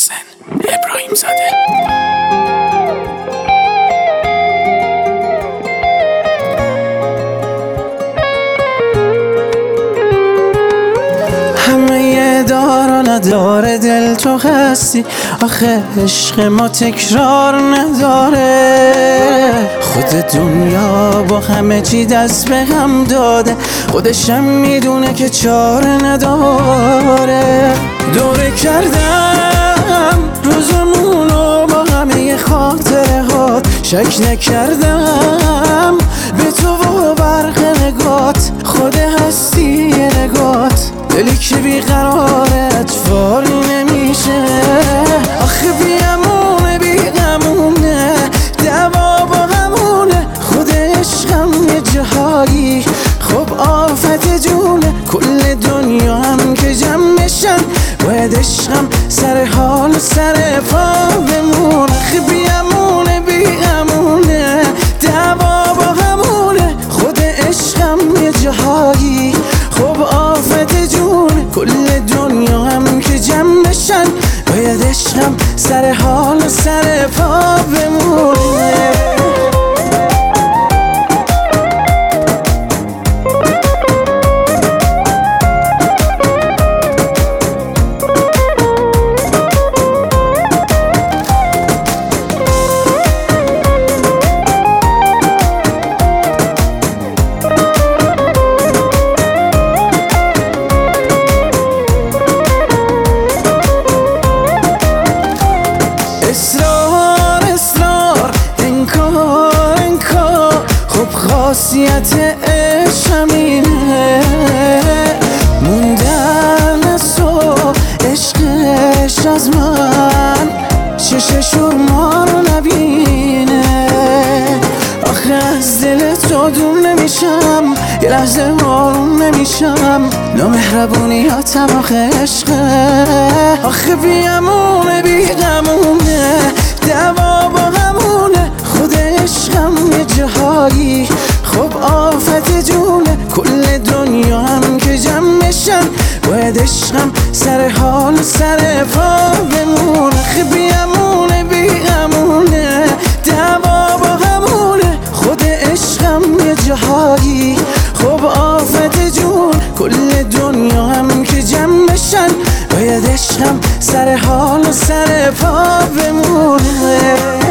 محسن ابراهیم زاده. همه دار و نداره دل تو هستی، آخه عشق ما تکرار نداره. خود دنیا با همه چی دست به هم داده، خودشم میدونه که چاره نداره. دوره کردم روزمونو با همه خاطره هات، شک نکردم به تو و برق نگات، خود هستی نگات. دلی که بیقراره اطفاری نمیشه، آخه بیامونه بیغمونه، دوا با همونه. خود عشقم یه جاهایی خب آفت جونه، کل دنیا هم که جمع بشن باید عشقم سر حال و سر پا بمونه. آخه بیامونه بیغمونه، دوا با همونه. خود عشقم یه جاهایی خب آفت جونه، کل دنیا هم که جمع بشن باید عشقم سر حال و سر پا بمونه. اصرار اصرار، انکار انکار، خب خاصیت عشق همینه. موندن از تو عشقش از من، چششون ما رو نبینه. آخه از دل تو دور نمیشم، یه لحظه آروم نمیشم. نامهربونیاتم آخه عشقه، آخه بیامونه بیغمونه، دوا با همونه. خود عشقم یه جاهایی خب آفت جونه، کل دنیا هم که جمع بشن باید عشقم سر حال و سر پا بمونه. آخه بیامونه بیغمونه، دوا با همونه. خود عشقم یه جاهایی خب آفت جون، کل دنیا هم که جمع بشن باید عشقم سر حال و سر پا بمونه.